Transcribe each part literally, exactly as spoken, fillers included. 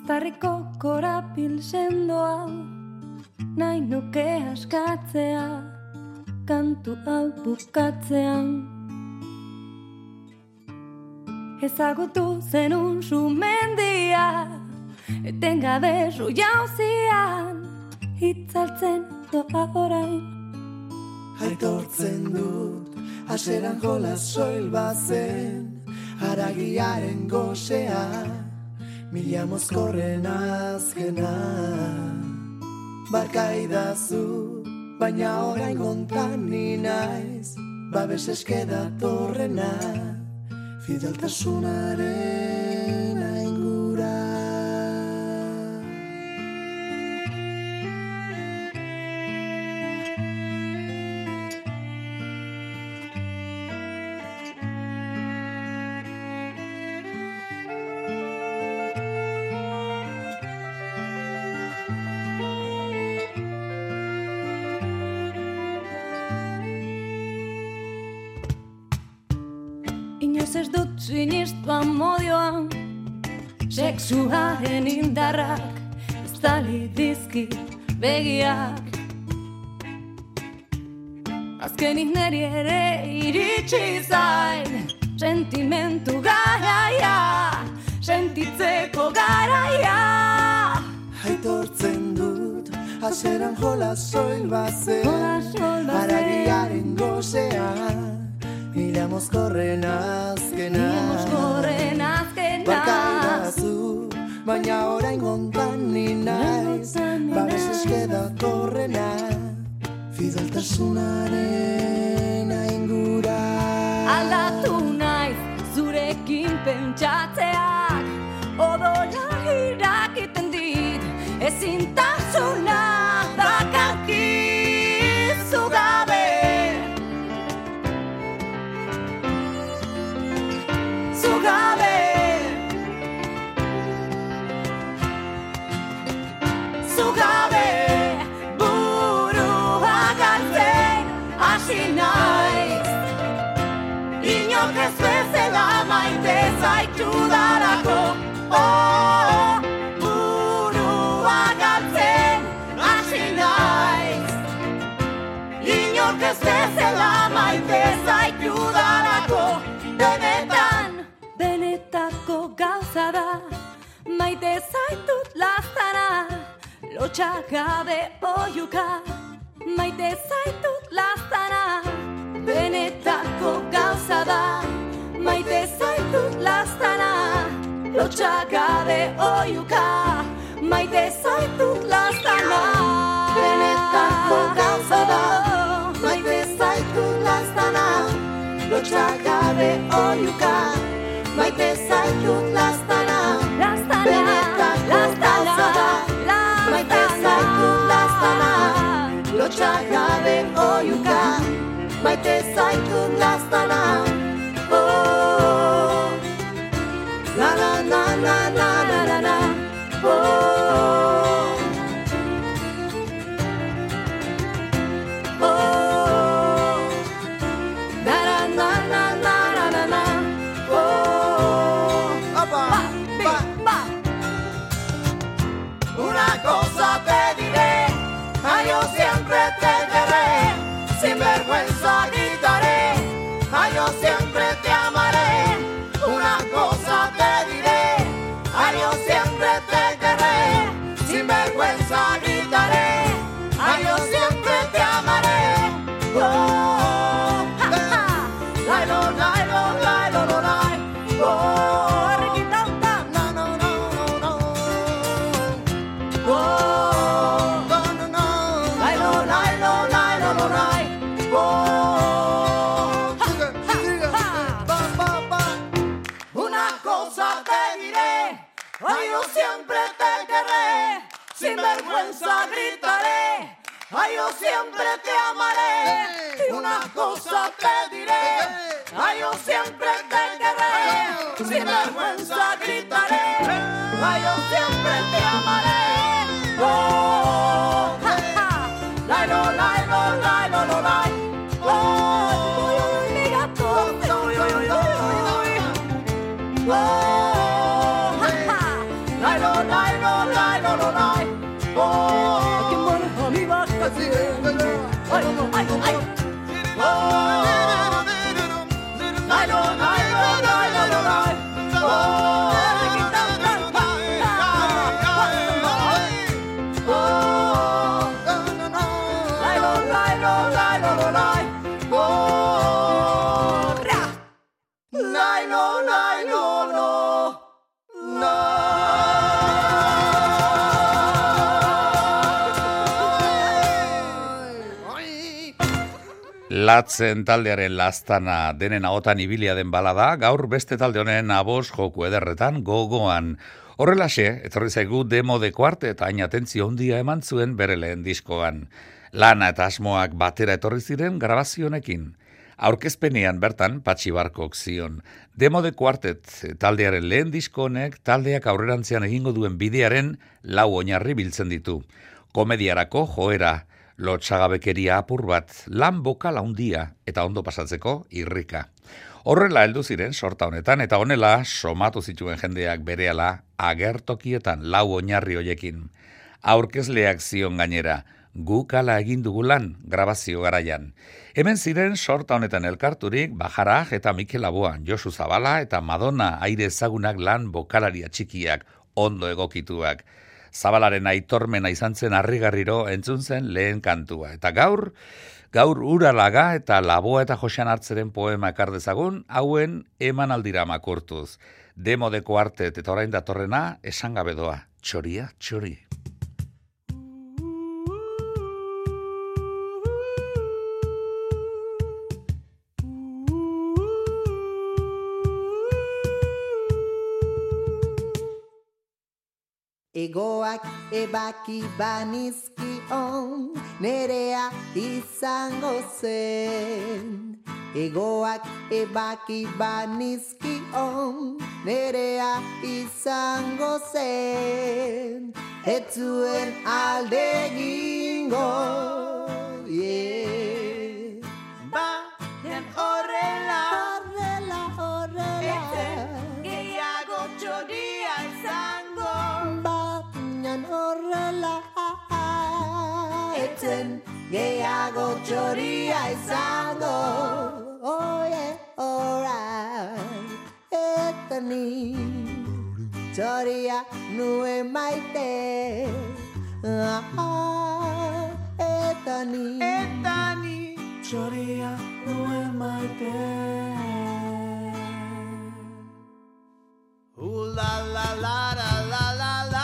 Uztarriko korapil sendoa, nahi nuke askatzea, kantu hau bukatzean. Ezagutu zenun sumendia, etengabe zu jauzian, hitzaltzen doa orain. Aitortzen dut, aseran jola soil bazen, haragiaren gozea, mila mozkorren azkena. Barkaidazu, baina orain gontan ni naiz, babes eske datorrena, fideltasunaren aingura. Ez dut sinistu amodioan, sexuaren indarrak estali dizkit begiak. Azkenik neri ere iritsi zain, sentimentu garaia, sentitzeko garaia. Aitortzen dut, aseran jola soil bazen, haragiaren gozean, mila mozkorren azkena. Mila mozkorren azkena. Barkaidazu, baina orain gontan ni naiz, babes eske datorrena, fideltasunaren aingura. Aldatu naiz zurekin pentsatzeak, odola irakiten dit, ezintasuna bakarki zu gabe. Zugabe, zugabe, burua galtzen hasi naiz. Inok ez bezala maite zaitu darako, oh, burua galtzen hasi naiz. Inok ez bezala maite zaitu darako, benetan. Benetako gauza da, maite zaitut lastana, lotxagabe oiuka, maite zaitut lastana. Benetako gauza da, maite zaitut lastana, lotxagabe oiuka, maite zaitut lastana. Benetako gauza da, maite zaitut lastana, lotxagabe oiuka, maite zaitut lastana, lastana, lastana, maite zaitut lastana, lotxagabe oiuka, maite zaitut lastana, oh, la la la la la la la la, oh, oh, la la la la la la la la. Una cosa te diré, ay, yo siempre te querré, sin vergüenza gritaré, ay, yo siempre te amaré. Una cosa te diré, ay, yo siempre te querré, sin vergüenza gritaré, ay, yo siempre te amaré. Oh, ja, ja, la lo, la lo, la lo, la lo, oh. Ay, yo siempre te querré, sin vergüenza gritaré, ay, yo siempre te amaré. Una cosa te diré, ay, yo siempre te querré, sin vergüenza gritaré, ay, yo siempre te amaré. Oh, ja, ja, la lo, la lo, la lo, la lo, oh, mi gato, uy, uy, uy, uy, uy, oh. I don't Latzen taldearen lastana denen ahotan ibilia den balada, gaur beste talde honen abos joku ederretan gogoan. Horrelaxe, etorri zaigu demo de kuarte eta hain atentzio handia eman zuen bere lehen diskoan. Lana eta asmoak batera etorri ziren grabazionekin. Aurkezpenean bertan Patxi Barkok zion. Demo de Quartet taldearen lehen disko honek taldeak aurrerantzean egingo duen bidearen lau oinarri biltzen ditu. Komediarako joera, lotsagabekeria apur bat, lan bokala handia eta ondo pasatzeko irrika. Horrela heldu ziren sorta honetan eta honela somatu zituen jendeak berehala agertokietan lau oinarri hoiekin. Aurkezleak zion gainera, guk hala egin dugu lan grabazio garaian. Hemen ziren sorta honetan elkarturik Bajaraj eta Mikel Laboa, Josu Zabala eta Madonna aire ezagunak lan bokalaria txikiak, ondo egokituak. Zabalaren aitormena izan zen harrigarriro entzun zen lehen kantua. Eta gaur, gaur Uralaga eta Laboa eta Josean Hartzeren poema ekar dezagun, hauen emanaldira makurtuz. Demo de Quartet eta orain datorrena esan gabe doa, txoria, txori. Egoak ebaki banizkion, nerea izango zen. Egoak ebaki banizkion, nerea izango zen. Ez zuen alde egingo, yeah. Baina horrela, horrela, horrela, ezen gehiago txoria izango. Horrela, etzen gehiago txoria izango. Oh yeah, alright. Eta ni txoria nuen maite. Ah, eta ni Eta ni txoria nuen maite. Ooh la la la la la la la.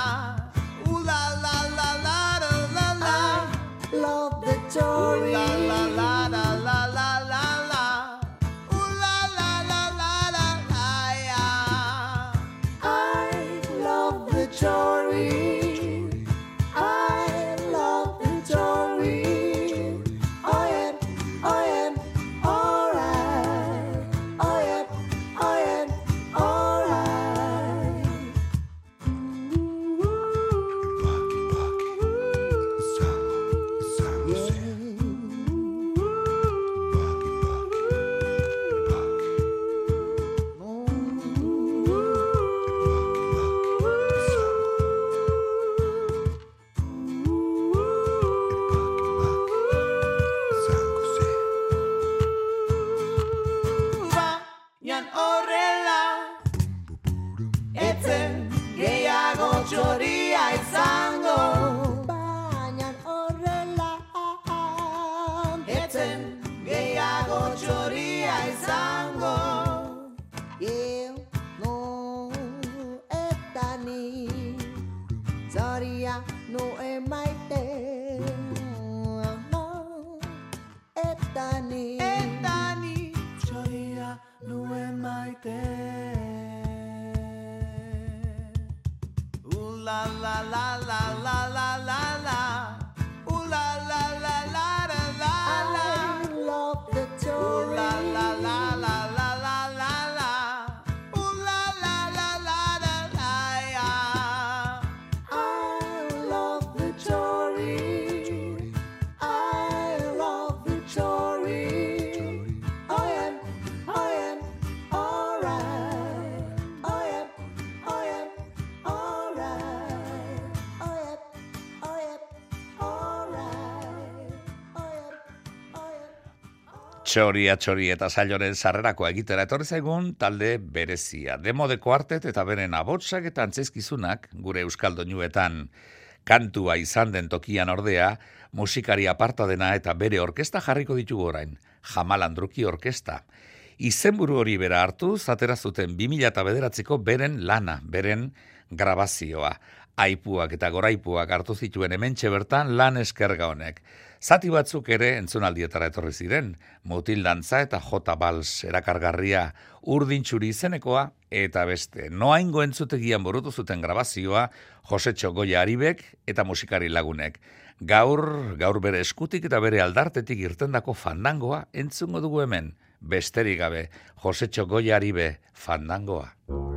Story. Ooh la la la la la la la la. Ooh la la la la la la yeah. I love the story. I love the story. Oh yeah, oh yeah, alright. Oh yeah, oh yeah, alright. Txoria izango, baina horrela, etzen gehiago txoria izango. Eu, no, eta ni, txoria nuen maite. Eta ni, eta ni, txoria nuen maite. La la la la la la la la. Ooh la la la la la la la. I love the story. Ooh la la la la la la la la. Ooh la la la la la la yeah. I love the story. I love the story. Oh yeah, oh yeah, alright. Oh yeah, oh yeah, alright. Txoria, txori eta sailoren sarrerako egitera etorri zaigun talde berezia. Demo de Quartet eta beren abotsak eta antzezkizunak gure euskal doinuetan. Kantua izan den tokian ordea, musikari aparta dena eta bere orkesta jarriko ditugu orain. Jamal Andruki orkesta. Izenburu hori bera hartu, zatera zuten bi mila bederatziko beren lana, beren grabazioa. Aipuak eta goraipuak hartu zituen hementxe bertan lan eskerga honek. Zati batzuk ere entzunaldietara etorri ziren, mutil dantza eta jota bals erakargarria, urdintxuri izenekoa eta beste. Noaingo entzutegian burutu zuten grabazioa Josetxo Goia Aribek eta musikari lagunek. Gaur, gaur bere eskutik eta bere aldartetik irtendako fandangoa entzungo dugu hemen. Besterik gabe, Josetxo Goia Aribe, fandangoa.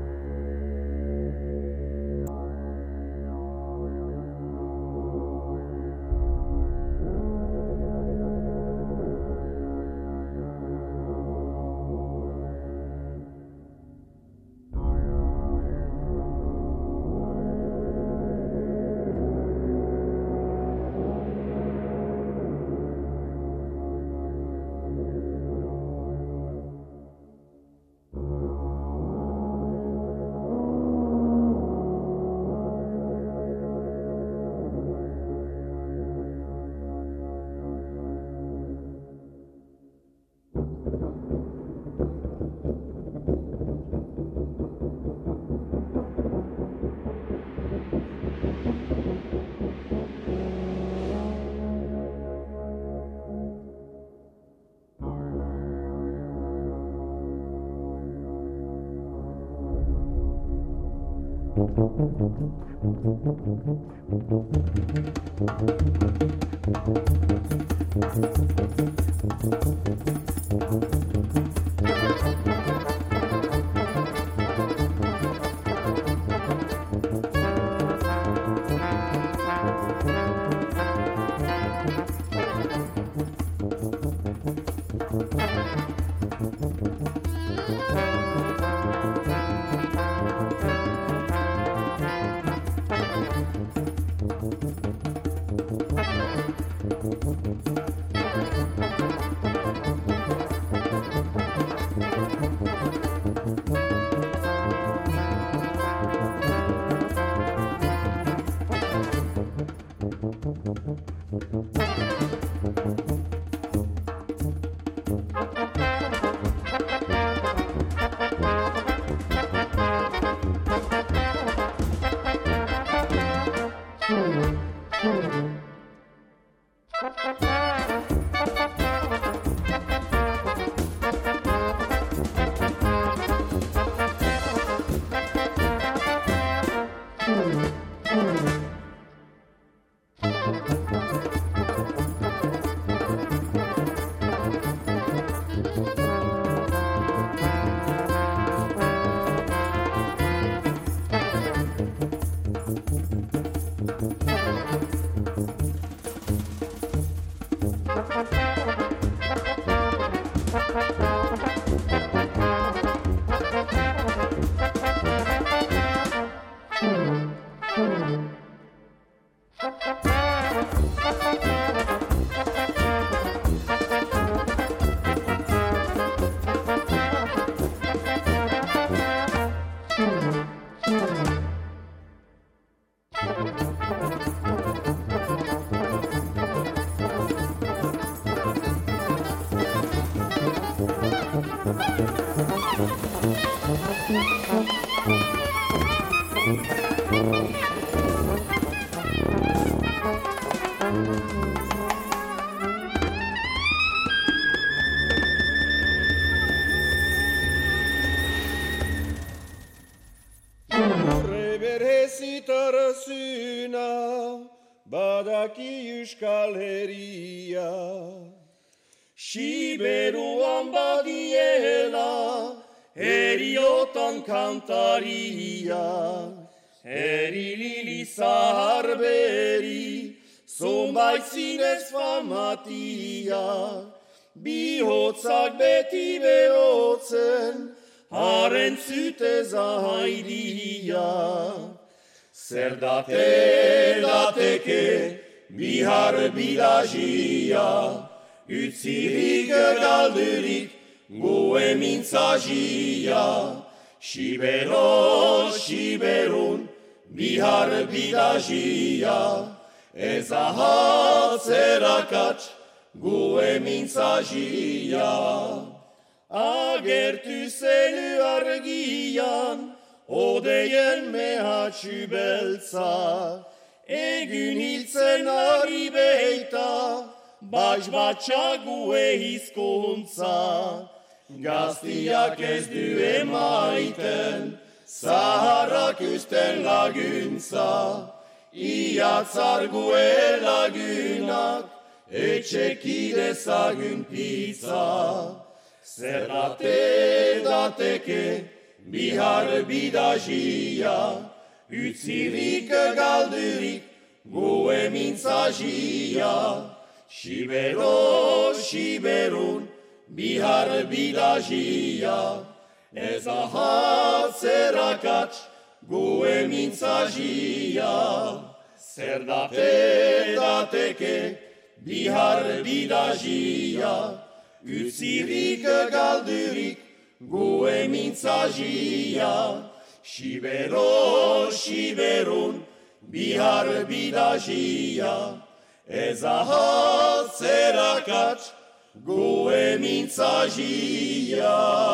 Badaki Euskal Herria, Siberuan badiela, heriotan kantaria, herilili zahar beri, zonbait zinez famatia, bihotzak beti behotzen, haren zute zahaidia. Zer date dateke bihar bilajia, utzirik galdurik gue mintzajia. Siberon, siberun, bihar bilajia, ez ahatzerakatz gue mintzajia. Agertu zelu argian, odeien mehatxu beltza, egun hiltzen ari beita, baiz batxague hizkuntza, gaztiak ez du emaiten, zaharrak usten laguntza, iatzar gue lagunak, etxekide zagun pizza. Zer date dateke, bihar bidazia, utzirik galdurik, gue mintzazia. Sibero, siberun, bihar bidazia, ez ahatzerakatz, gue mintzazia. Zer date dateke, bihar bidazia, utzirik galdurik, gue mintzazia. Sibero, siberun, bihar bidazia, ez ahatzerakatz, gue mintzazia.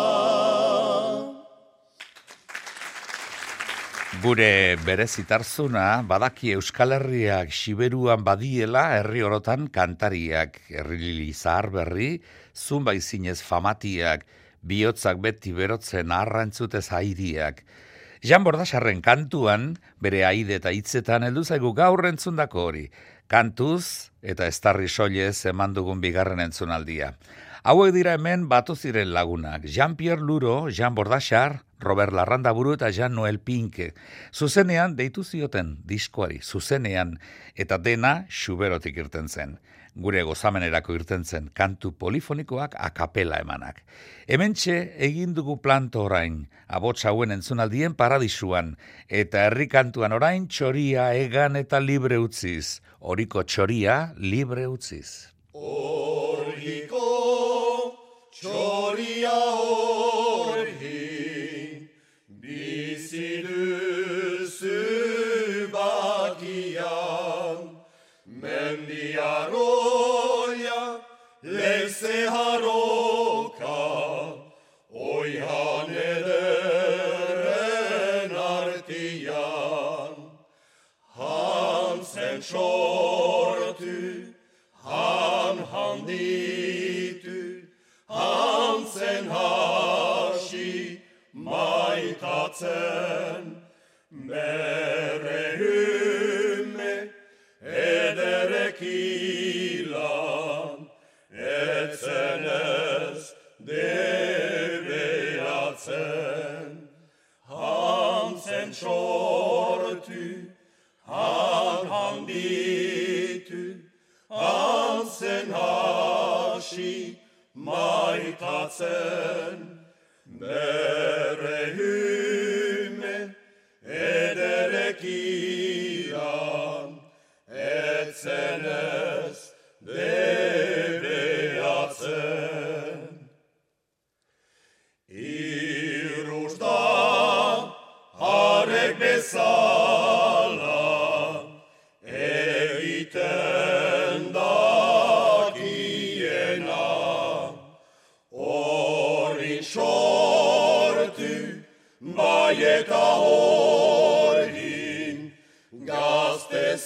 Gure berezitarzuna badaki Euskal Herriak Siberuan badiela herri orotan kantariak, herri zahar berri, zunbai zinez famatiak, bihotzak beti berotzen arrantzutez airiak. Jan Bordasarren kantuan, bere aide eta hitzetan heldu zaigu gaur entzundako hori, kantuz eta estarri soilez eman dugun bigarren entzunaldia. Hauek dira hemen batu ziren lagunak, Jean-Pierre Luro, Jan Bordasar, Robert Larrandaburu eta Jean Noel Pinke. Zuzenean deitu zioten diskoari, zuzenean, eta dena Xuberotik irten zen. Gure gozamenerako irten zen kantu polifonikoak akapela emanak. Hementxe egin dugu planto orain, abots hauen entzunaldien paradisuan, eta herri kantuan orain txoria egan eta libre utziz. Horiko txoria libre utziz. Orgiko txoria orgi, bizi duzu bakian, mendiaroia leize haroka, oihan ederen artian, hantzen sortu, han handitu, hantzen hasi maitatzen, bere hume ederekilan, etzen ez deberatzen, hantzen sortu, han handitu, hantzen hasi maitatzen, bere hume ederekilan, etzen ez deberatzen. Iruz da harek bezala, egiten dakiena, horri sortu, bai eta horrin, gazte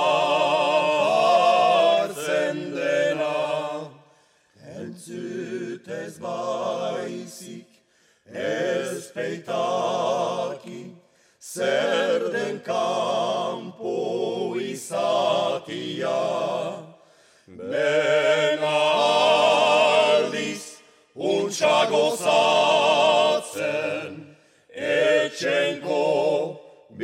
zahartzen dena. Entzutez baizik, ez peitaki, zer den kanpo izatia. Bena aldiz, untsa gozatzen, etxenko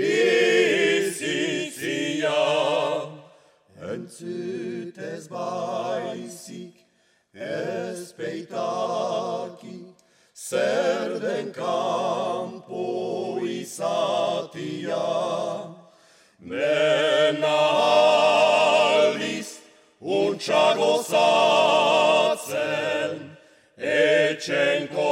bizitzia. Entzutez baizik, ez peitaki, zer den kanpo izatia. Bena aldiz, untsa gozatzen, etxenko